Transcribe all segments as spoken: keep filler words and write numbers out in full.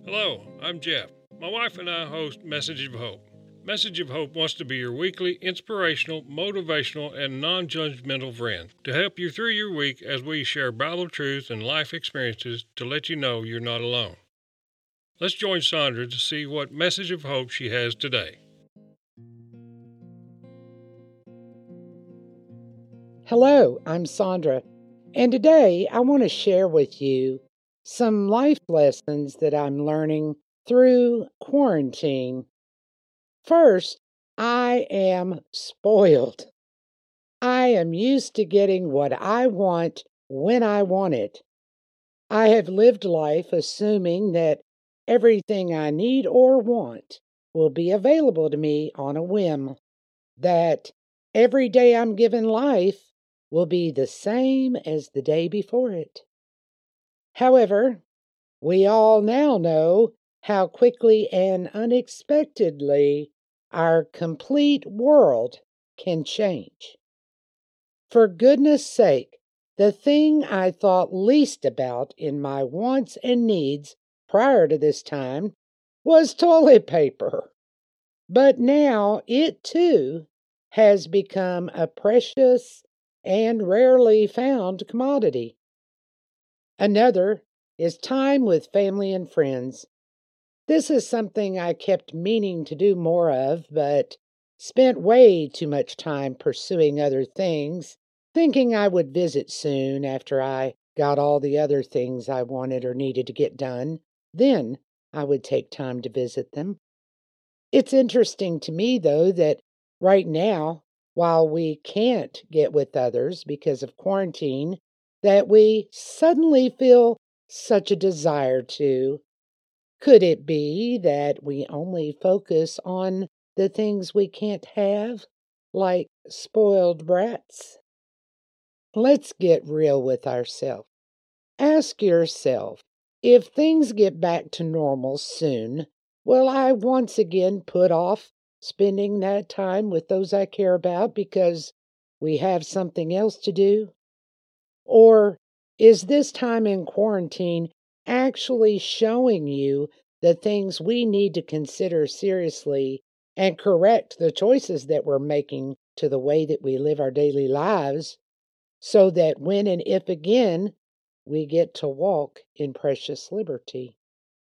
Hello, I'm Jeff. My wife and I host Message of Hope. Message of Hope wants to be your weekly inspirational, motivational, and non judgmental friend to help you through your week as we share Bible truth and life experiences to let you know you're not alone. Let's join Sandra to see what message of hope she has today. Hello, I'm Sandra, and today I want to share with you some life lessons that I'm learning through quarantine. First, I am spoiled. I am used to getting what I want when I want it. I have lived life assuming that everything I need or want will be available to me on a whim, that every day I'm given life will be the same as the day before it. However, we all now know how quickly and unexpectedly our complete world can change. For goodness sake, the thing I thought least about in my wants and needs prior to this time was toilet paper. But now it too has become a precious and rarely found commodity. Another is time with family and friends. This is something I kept meaning to do more of, but spent way too much time pursuing other things, thinking I would visit soon after I got all the other things I wanted or needed to get done. Then I would take time to visit them. It's interesting to me, though, that right now, while we can't get with others because of quarantine, that we suddenly feel such a desire to. Could it be that we only focus on the things we can't have, like spoiled brats? Let's get real with ourselves. Ask yourself, if things get back to normal soon, will I once again put off spending that time with those I care about because we have something else to do? Or is this time in quarantine actually showing you the things we need to consider seriously and correct the choices that we're making to the way that we live our daily lives so that when and if again we get to walk in precious liberty?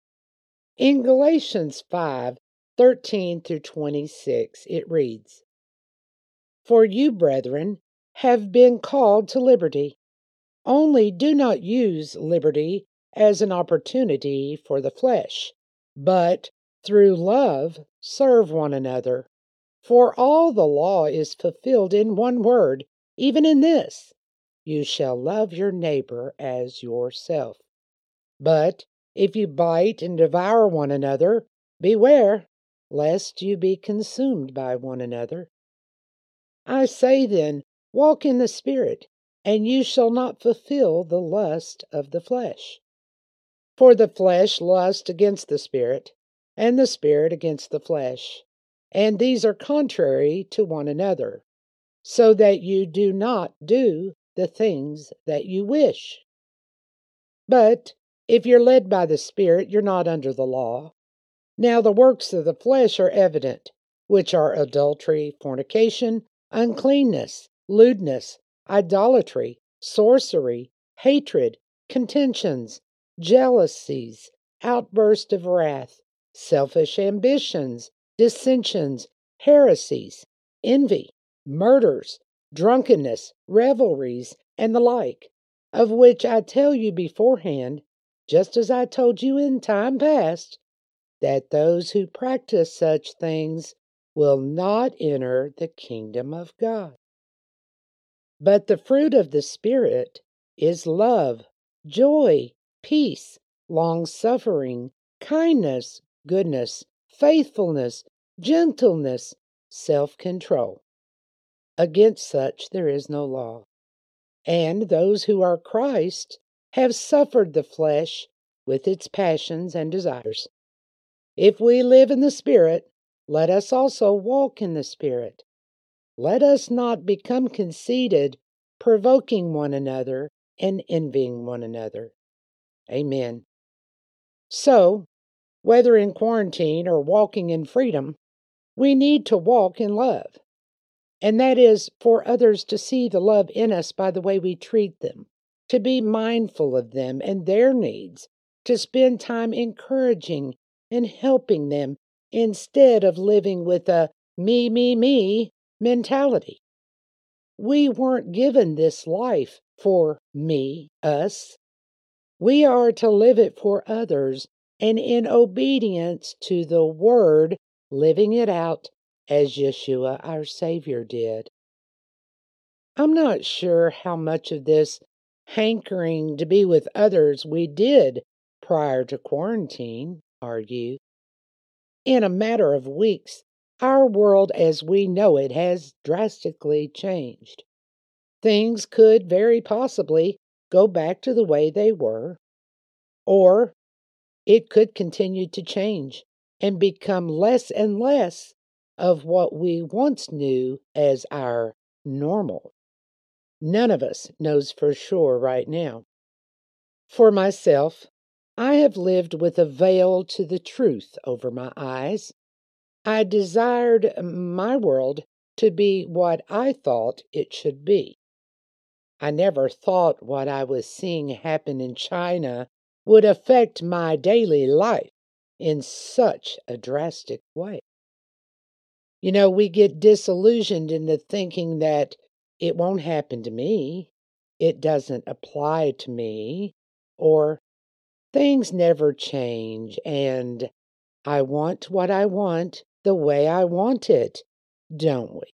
In Galatians five thirteen through twenty-six, it reads, "For you, brethren, have been called to liberty. Only do not use liberty as an opportunity for the flesh, but through love serve one another. For all the law is fulfilled in one word, even in this: you shall love your neighbor as yourself. But if you bite and devour one another, beware, lest you be consumed by one another. I say then, walk in the Spirit, and you shall not fulfill the lust of the flesh. For the flesh lusts against the Spirit, and the Spirit against the flesh. And these are contrary to one another, so that you do not do the things that you wish. But if you're led by the Spirit, you're not under the law. Now the works of the flesh are evident, which are adultery, fornication, uncleanness, lewdness, idolatry, sorcery, hatred, contentions, jealousies, outbursts of wrath, selfish ambitions, dissensions, heresies, envy, murders, drunkenness, revelries, and the like, of which I tell you beforehand, just as I told you in time past, that those who practice such things will not enter the kingdom of God. But the fruit of the Spirit is love, joy, peace, long-suffering, kindness, goodness, faithfulness, gentleness, self-control. Against such there is no law. And those who are Christ have suffered the flesh with its passions and desires. If we live in the Spirit, let us also walk in the Spirit. Let us not become conceited, provoking one another and envying one another." Amen. So, Whether in quarantine or walking in freedom, we need to walk in love. And that is for others to see the love in us by the way we treat them, to be mindful of them and their needs, to spend time encouraging and helping them instead of living with a me, me, me mentality. We weren't given this life for me, us. We are to live it for others and in obedience to the Word, living it out as Yeshua our Savior did. I'm not sure how much of this hankering to be with others we did prior to quarantine, are you? In a matter of weeks, our world as we know it has drastically changed. Things could very possibly go back to the way they were, or it could continue to change and become less and less of what we once knew as our normal. None of us knows for sure right now. For myself, I have lived with a veil to the truth over my eyes. I desired my world to be what I thought it should be. I never thought what I was seeing happen in China would affect my daily life in such a drastic way. You know, we get disillusioned into thinking that it won't happen to me, it doesn't apply to me, or things never change, and I want what I want the way I want it, don't we?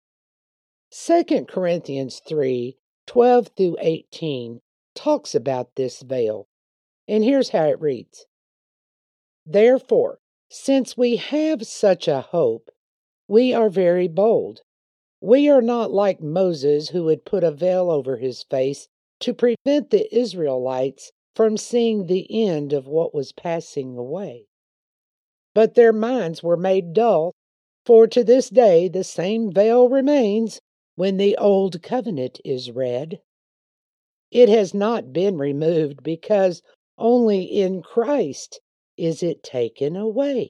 Second Corinthians three twelve through eighteen talks about this veil, and here's how it reads. Therefore, since we have such a hope, we are very bold. We are not like Moses, who had put a veil over his face to prevent the Israelites from seeing the end of what was passing away. But their minds were made dull, for to this day the same veil remains when the Old Covenant is read. It has not been removed because only in Christ is it taken away.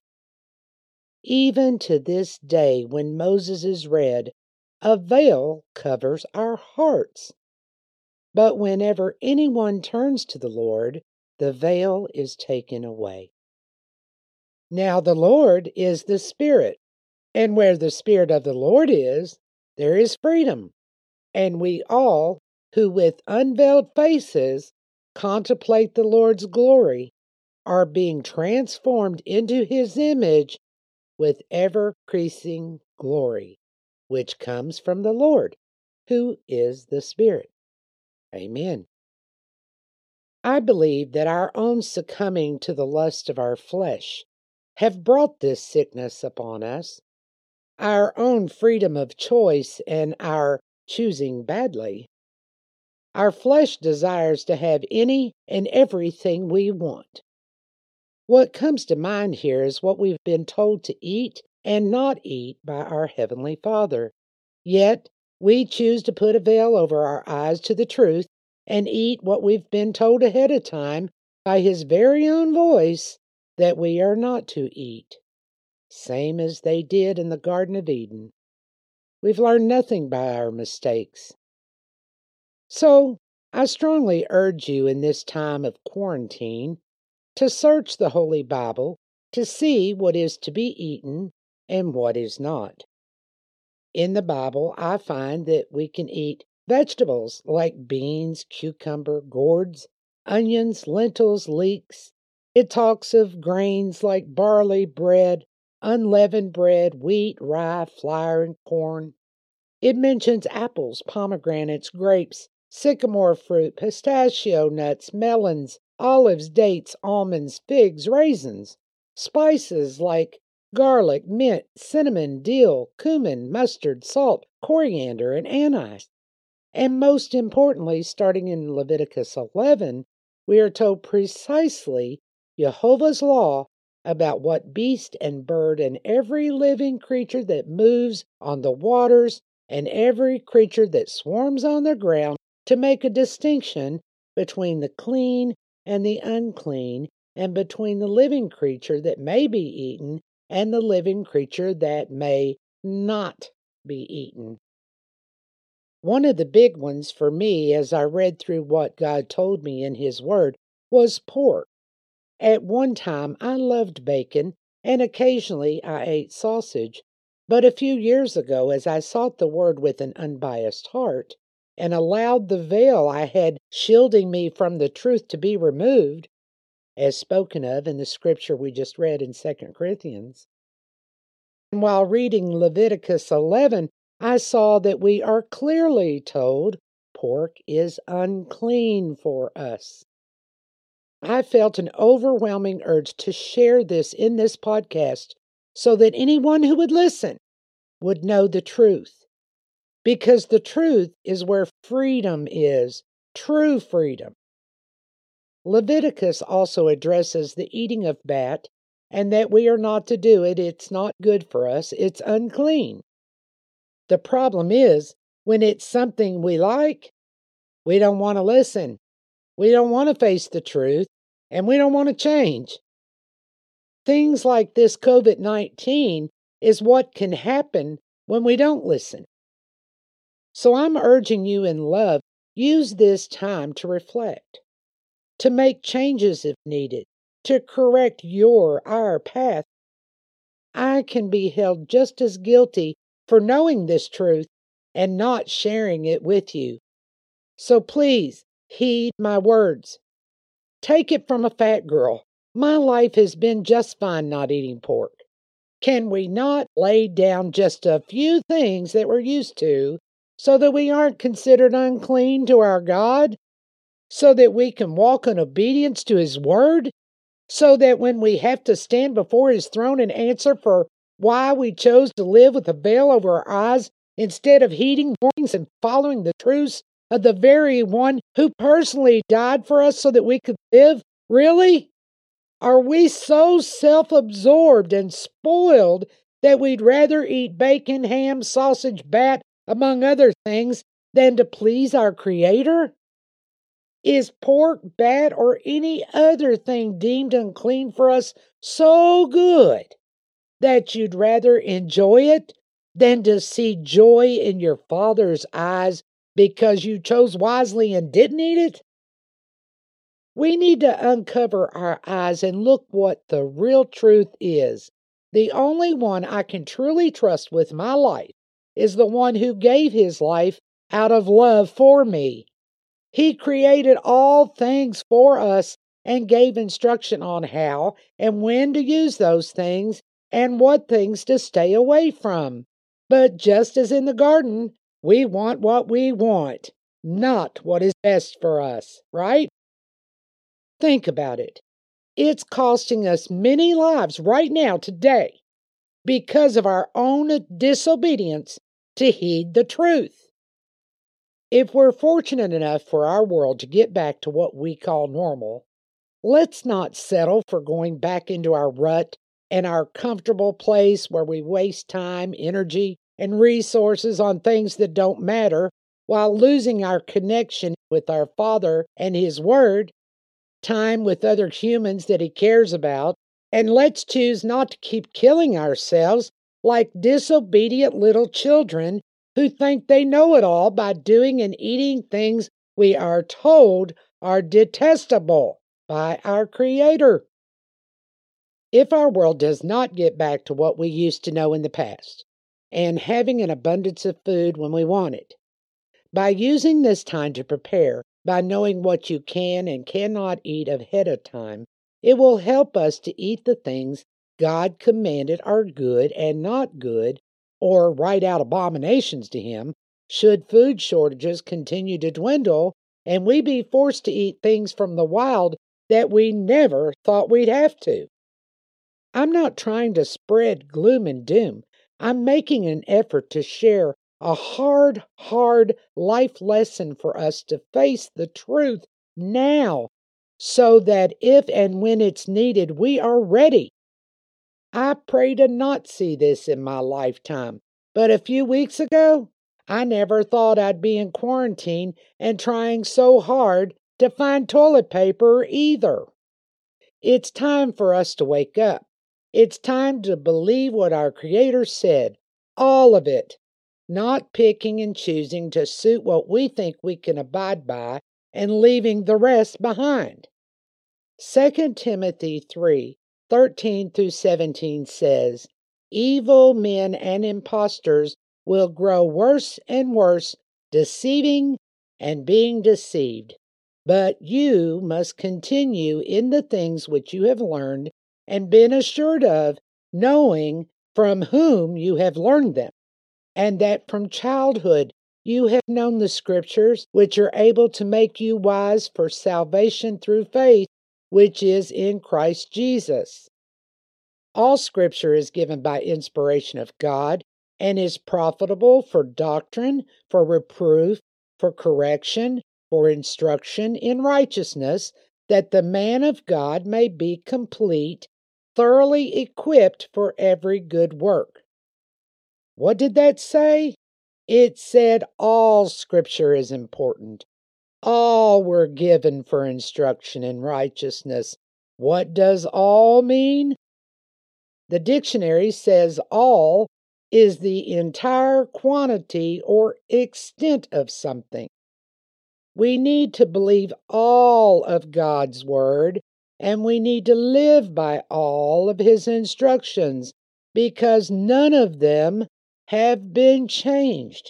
Even to this day, when Moses is read, a veil covers our hearts. But whenever anyone turns to the Lord, the veil is taken away. Now the Lord is the Spirit, and where the Spirit of the Lord is, there is freedom. And we all, who with unveiled faces contemplate the Lord's glory, are being transformed into his image with ever-increasing glory, which comes from the Lord, who is the Spirit. Amen. I believe that our own succumbing to the lust of our flesh have brought this sickness upon us. Our own freedom of choice and our choosing badly. Our flesh desires to have any and everything we want. What comes to mind here is what we've been told to eat and not eat by our Heavenly Father. Yet, we choose to put a veil over our eyes to the truth and eat what we've been told ahead of time by His very own voice that we are not to eat. Same as they did in the Garden of Eden. We've learned nothing by our mistakes. So, I strongly urge you in this time of quarantine to search the Holy Bible to see what is to be eaten and what is not. In the Bible, I find that we can eat vegetables like beans, cucumber, gourds, onions, lentils, leeks. It talks of grains like barley, bread, unleavened bread, wheat, rye, flour, and corn. It mentions apples, pomegranates, grapes, sycamore fruit, pistachio nuts, melons, olives, dates, almonds, figs, raisins, spices like garlic, mint, cinnamon, dill, cumin, mustard, salt, coriander, and anise. And most importantly, starting in Leviticus eleven, we are told precisely Jehovah's law about what beast and bird and every living creature that moves on the waters and every creature that swarms on the ground, to make a distinction between the clean and the unclean, and between the living creature that may be eaten and the living creature that may not be eaten. One of the big ones for me as I read through what God told me in His Word was pork. At one time, I loved bacon, and occasionally I ate sausage. But a few years ago, as I sought the Word with an unbiased heart, and allowed the veil I had shielding me from the truth to be removed, as spoken of in the scripture we just read in Second Corinthians, and while reading Leviticus eleven, I saw that we are clearly told pork is unclean for us. I felt an overwhelming urge to share this in this podcast so that anyone who would listen would know the truth. Because the truth is where freedom is, true freedom. Leviticus also addresses the eating of bat and that we are not to do it. It's not good for us. It's unclean. The problem is, when it's something we like, we don't want to listen. We don't want to face the truth, and we don't want to change. Things like this COVID nineteen is what can happen when we don't listen. So I'm urging you in love, use this time to reflect, to make changes if needed, to correct your, our path. I can be held just as guilty for knowing this truth and not sharing it with you. So please, heed my words. Take it from a fat girl. My life has been just fine not eating pork. Can we not lay down just a few things that we're used to so that we aren't considered unclean to our God? So that we can walk in obedience to His Word? So that when we have to stand before His throne and answer for why we chose to live with a veil over our eyes instead of heeding warnings and following the truths of the very one who personally died for us so that we could live? Really? Are we so self-absorbed and spoiled that we'd rather eat bacon, ham, sausage, bat, among other things, than to please our Creator? Is pork, bat, or any other thing deemed unclean for us so good that you'd rather enjoy it than to see joy in your Father's eyes because you chose wisely and didn't eat it? We need to uncover our eyes and look what the real truth is. The only one I can truly trust with my life is the one who gave His life out of love for me. He created all things for us and gave instruction on how and when to use those things and what things to stay away from. But just as in the garden, we want what we want, not what is best for us, right? Think about it. It's costing us many lives right now, today, because of our own disobedience to heed the truth. If we're fortunate enough for our world to get back to what we call normal, let's not settle for going back into our rut and our comfortable place where we waste time, energy, and resources on things that don't matter while losing our connection with our Father and His Word, time with other humans that He cares about, and let's choose not to keep killing ourselves like disobedient little children who think they know it all by doing and eating things we are told are detestable by our Creator. If our world does not get back to what we used to know in the past, and having an abundance of food when we want it, by using this time to prepare, by knowing what you can and cannot eat ahead of time, it will help us to eat the things God commanded are good and not good, or write out abominations to Him, should food shortages continue to dwindle and we be forced to eat things from the wild that we never thought we'd have to. I'm not trying to spread gloom and doom. I'm making an effort to share a hard, hard life lesson for us to face the truth now, so that if and when it's needed, we are ready. I pray to not see this in my lifetime, but a few weeks ago, I never thought I'd be in quarantine and trying so hard to find toilet paper either. It's time for us to wake up. It's time to believe what our Creator said, all of it, not picking and choosing to suit what we think we can abide by and leaving the rest behind. Second Timothy three thirteen through seventeen says, "Evil men and impostors will grow worse and worse, deceiving and being deceived. But you must continue in the things which you have learned and been assured of, knowing from whom you have learned them, and that from childhood you have known the Scriptures, which are able to make you wise for salvation through faith, which is in Christ Jesus." All Scripture is given by inspiration of God and is profitable for doctrine, for reproof, for correction, for instruction in righteousness, that the man of God may be complete, thoroughly equipped for every good work. What did that say? It said all Scripture is important. All were given for instruction in righteousness. What does all mean? The dictionary says all is the entire quantity or extent of something. We need to believe all of God's Word, and we need to live by all of His instructions, because none of them have been changed.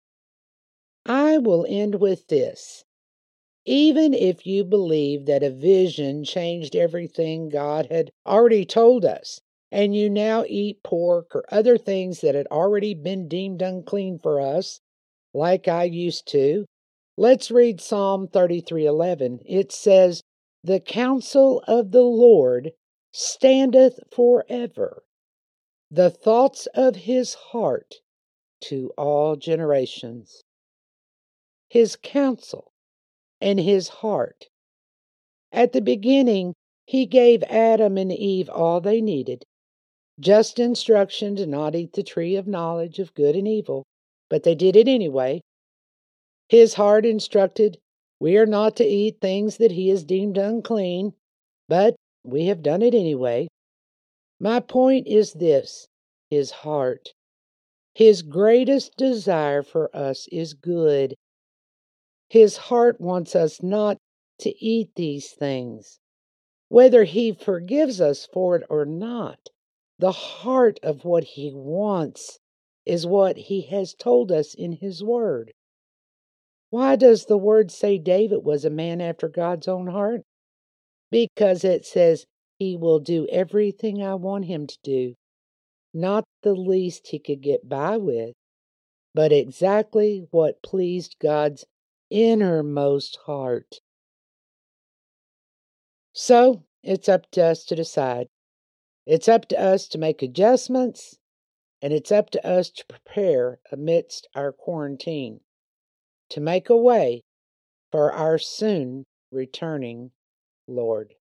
I will end with this. Even if you believe that a vision changed everything God had already told us, and you now eat pork or other things that had already been deemed unclean for us, like I used to, let's read Psalm thirty-three eleven. It says, "The counsel of the Lord standeth forever, the thoughts of his heart to all generations." His counsel and his heart. At the beginning, he gave Adam and Eve all they needed. Just instruction to not eat the tree of knowledge of good and evil, but they did it anyway. His heart instructed, we are not to eat things that he has deemed unclean, but we have done it anyway. My point is this, his heart. His greatest desire for us is good. His heart wants us not to eat these things. Whether he forgives us for it or not, the heart of what he wants is what he has told us in his word. Why does the word say David was a man after God's own heart? Because it says he will do everything I want him to do, not the least he could get by with, but exactly what pleased God's innermost heart. So, it's up to us to decide. It's up to us to make adjustments, and it's up to us to prepare amidst our quarantine, to make a way for our soon returning Lord.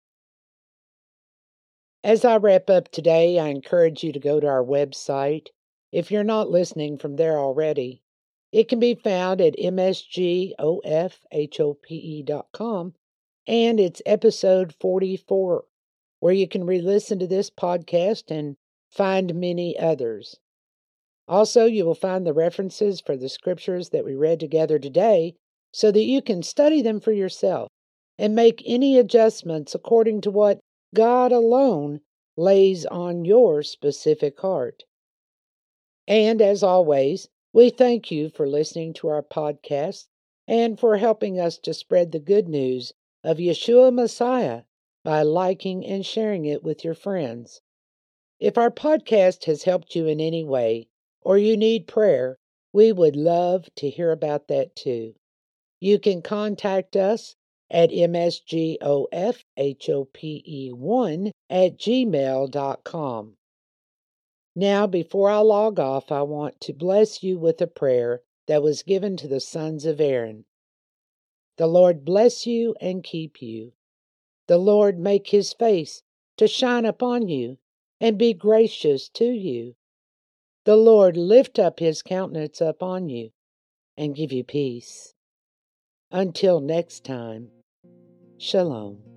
As I wrap up today, I encourage you to go to our website. If you're not listening from there already, it can be found at m s g o f hope dot com, and it's episode forty-four, where you can re-listen to this podcast and find many others. Also, you will find the references for the scriptures that we read together today so that you can study them for yourself and make any adjustments according to what God alone lays on your specific heart. And as always, we thank you for listening to our podcast and for helping us to spread the good news of Yeshua Messiah by liking and sharing it with your friends. If our podcast has helped you in any way, or you need prayer, we would love to hear about that too. You can contact us at m s g o f hope one at gmail dot com. Now, before I log off, I want to bless you with a prayer that was given to the sons of Aaron. The Lord bless you and keep you. The Lord make his face to shine upon you and be gracious to you. The Lord lift up his countenance upon you and give you peace. Until next time, Shalom.